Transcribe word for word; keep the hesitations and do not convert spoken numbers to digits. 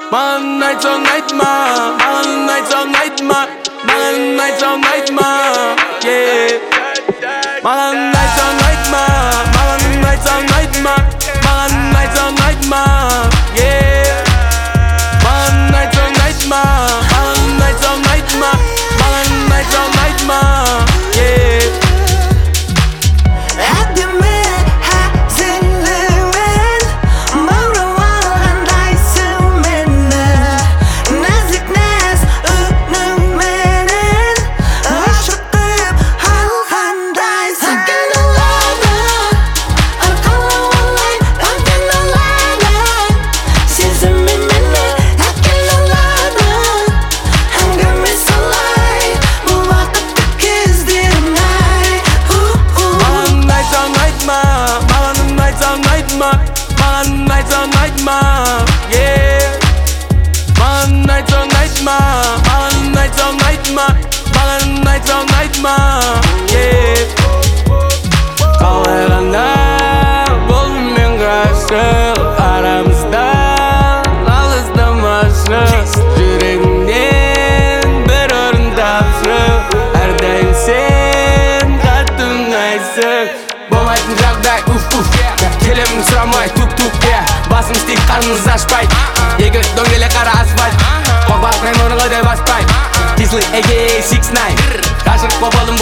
Mağan айтсаң айтма, маған айтсаң айтма, маған айтсаң айтма, yeah. Mağan айтсаң айтма, маған айтсаң айтма, маған айтсаң айтма, yeah. Mağan айтсаң айтма, маған айтсаң айтма, маған айтсаң айтма, yeah. Mağan айтсаң айтма, yeah. Mağan айтсаң айтма, маған айтсаң айтма, маған айтсаң айтма, yeah. Қалай ғана болдым мен ғашық, арамызда алыстамашы, жүрегімнен бір орын тапшы, әрдайым сен қатты ұнайсың. Болмайтын жағдай, уф-уф, келемін сұрамай, туп-туп, yeah. Басым істейді, қарнымыз ашпай, екі дөңгелек қара асфальт, қорбатпай мұрынға деп аспай, Кислый эгей, сикс найн, ғашық боп болдым